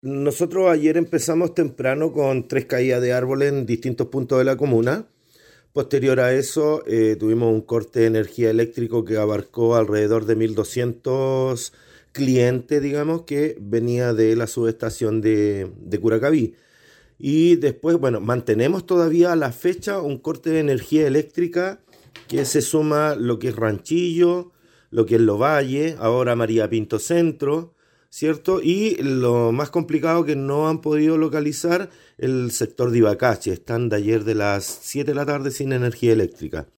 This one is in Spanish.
Nosotros ayer empezamos temprano con tres caídas de árboles en distintos puntos de la comuna. Posterior a eso, tuvimos un corte de energía eléctrico que abarcó alrededor de 1.200 clientes, digamos, que venía de la subestación de Curacaví. Y después, bueno, mantenemos todavía a la fecha un corte de energía eléctrica que se suma lo que es Ranchillo, lo que es Lovalle, ahora María Pinto Centro, ¿cierto? Y lo más complicado que no han podido localizar el sector de Ibacache. Están de ayer de las 7 de la tarde sin energía eléctrica.